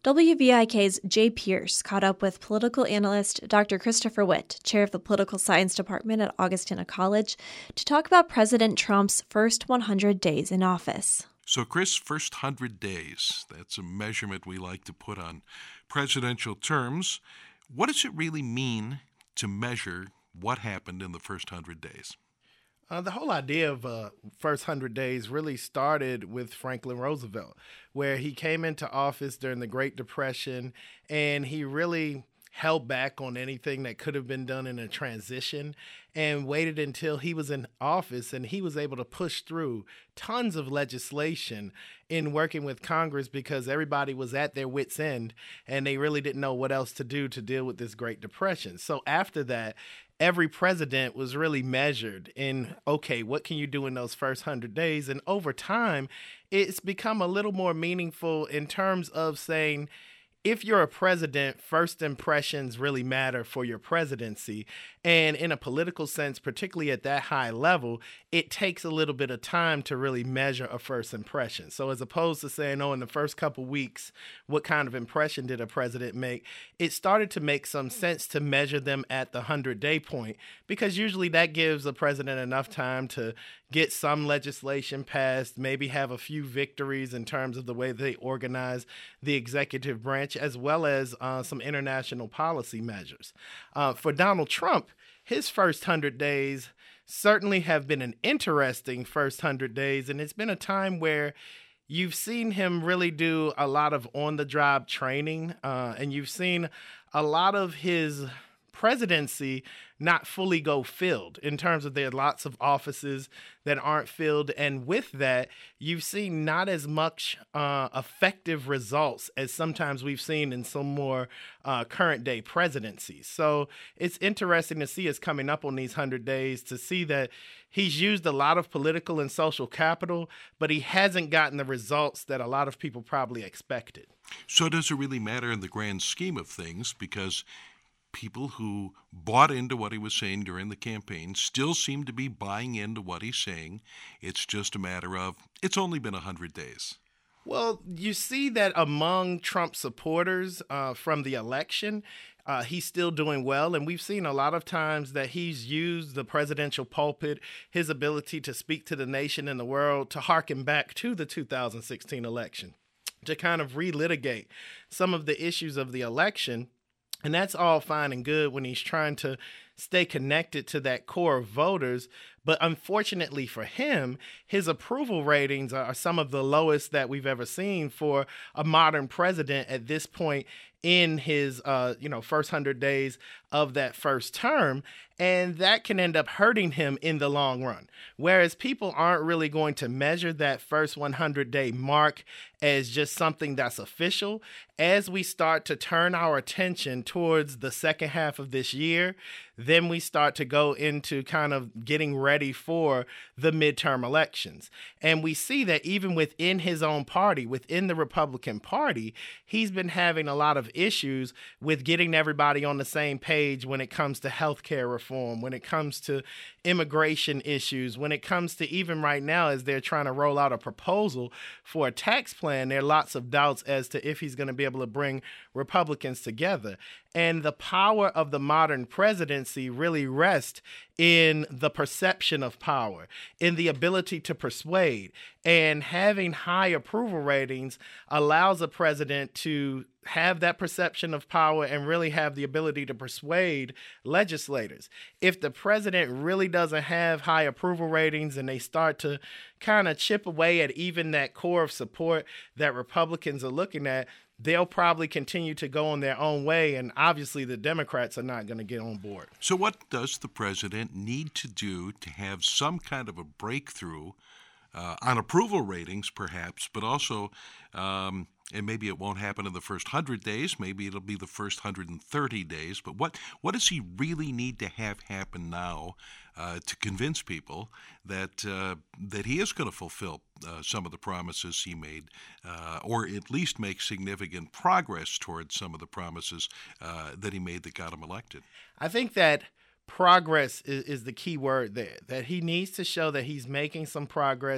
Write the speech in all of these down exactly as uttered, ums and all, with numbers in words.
W V I K's Jay Pierce caught up with political analyst Doctor Christopher Witt, chair of the Political Science Department at Augustana College, to talk about President Trump's first one hundred days in office. So, Chris, first one hundred days, that's a measurement we like to put on presidential terms. What does it really mean to measure what happened in the first one hundred days? Uh, the whole idea of uh, first one hundred days really started with Franklin Roosevelt, where he came into office during the Great Depression, and he really held back on anything that could have been done in a transition and waited until he was in office, and he was able to push through tons of legislation in working with Congress because everybody was at their wits' end and they really didn't know what else to do to deal with this Great Depression. So after that, every president was really measured in, okay, what can you do in those first one hundred days? And over time, it's become a little more meaningful in terms of saying, if you're a president, first impressions really matter for your presidency. And in a political sense, particularly at that high level, it takes a little bit of time to really measure a first impression. So as opposed to saying, oh, in the first couple weeks, what kind of impression did a president make? It started to make some sense to measure them at the hundred-day point, because usually that gives a president enough time to get some legislation passed, maybe have a few victories in terms of the way they organize the executive branch, as well as uh, some international policy measures. Uh, for Donald Trump, his first one hundred days certainly have been an interesting first one hundred days, and it's been a time where you've seen him really do a lot of on-the-job training, uh, and you've seen a lot of his presidency not fully go filled in terms of there are lots of offices that aren't filled. And with that, you've seen not as much uh, effective results as sometimes we've seen in some more uh, current day presidencies. So it's interesting to see us coming up on these one hundred days to see that he's used a lot of political and social capital, but he hasn't gotten the results that a lot of people probably expected. So does it really matter in the grand scheme of things? Because people who bought into what he was saying during the campaign still seem to be buying into what he's saying. It's just a matter of, it's only been one hundred days. Well, you see that among Trump supporters uh, from the election, uh, he's still doing well. And we've seen a lot of times that he's used the presidential pulpit, his ability to speak to the nation and the world, to harken back to the two thousand sixteen election, to kind of relitigate some of the issues of the election. And that's all fine and good when he's trying to stay connected to that core of voters. But unfortunately for him, his approval ratings are some of the lowest that we've ever seen for a modern president at this point in his, uh, you know, first one hundred days of that first term. And that can end up hurting him in the long run. Whereas people aren't really going to measure that first one hundred day mark as just something that's official. As we start to turn our attention towards the second half of this year, then we start to go into kind of getting ready for the midterm elections. And we see that even within his own party, within the Republican Party, he's been having a lot of issues with getting everybody on the same page when it comes to healthcare reform, when it comes to immigration issues, when it comes to even right now as they're trying to roll out a proposal for a tax plan, there are lots of doubts as to if he's going to be able to bring Republicans together. And the power of the modern presidency really rests in the perception of power, in the ability to persuade. And having high approval ratings allows a president to have that perception of power and really have the ability to persuade legislators. If the president really doesn't have high approval ratings and they start to kind of chip away at even that core of support that Republicans are looking at, they'll probably continue to go on their own way, and obviously the Democrats are not going to get on board. So what does the president need to do to have some kind of a breakthrough uh, on approval ratings, perhaps, but also, um, and maybe it won't happen in the first one hundred days, maybe it'll be the first one hundred thirty days, but what, what does he really need to have happen now uh, to convince people that uh, that he is going to fulfill uh, some of the promises he made, uh, or at least make significant progress towards some of the promises uh, that he made that got him elected? I think that progress is, is the key word there, that he needs to show that he's making some progress,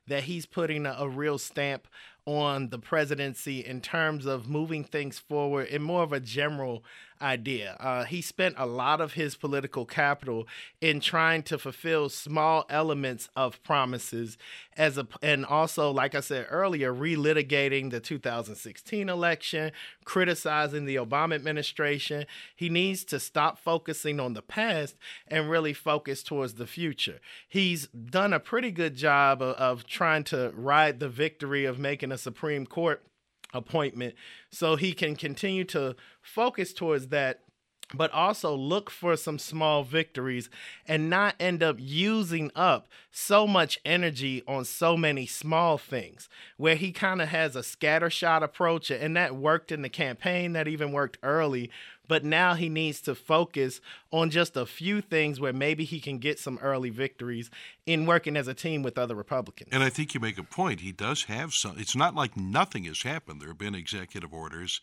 that he's putting a, a real stamp on the presidency in terms of moving things forward in more of a general idea. Uh, he spent a lot of his political capital in trying to fulfill small elements of promises, as a, and also, like I said earlier, relitigating the two thousand sixteen election, criticizing the Obama administration. He needs to stop focusing on the past and really focus towards the future. He's done a pretty good job of, of trying to ride the victory of making a Supreme Court appointment so he can continue to focus towards that, but also look for some small victories and not end up using up so much energy on so many small things, where he kind of has a scattershot approach, and that worked in the campaign, that even worked early. But now he needs to focus on just a few things where maybe he can get some early victories in working as a team with other Republicans. And I think you make a point. He does have some. It's not like nothing has happened. There have been executive orders.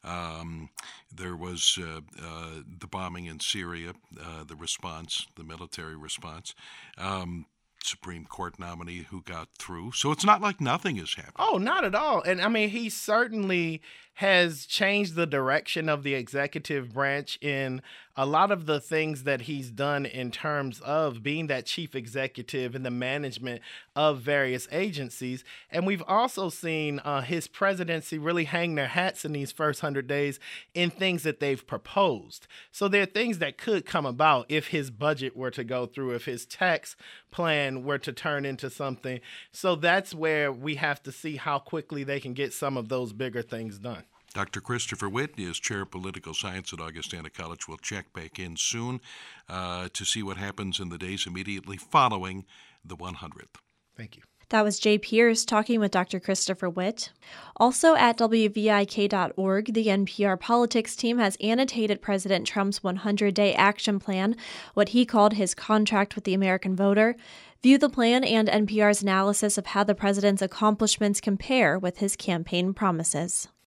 Um, there was uh, uh, the bombing in Syria, uh, the response, the military response. Um, Supreme Court nominee who got through. So it's not like nothing has happened. Oh, not at all. And I mean, he certainly has changed the direction of the executive branch in a lot of the things that he's done in terms of being that chief executive and the management of various agencies. And we've also seen uh, his presidency really hang their hats in these first hundred days in things that they've proposed. So there are things that could come about if his budget were to go through, if his tax plan were to turn into something. So that's where we have to see how quickly they can get some of those bigger things done. Doctor Christopher Witt is Chair of Political Science at Augustana College. We'll check back in soon uh, to see what happens in the days immediately following the one hundredth. Thank you. That was Jay Pierce talking with Doctor Christopher Witt. Also at W V I K dot org, the N P R politics team has annotated President Trump's one hundred day action plan, what he called his contract with the American voter. View the plan and N P R's analysis of how the president's accomplishments compare with his campaign promises.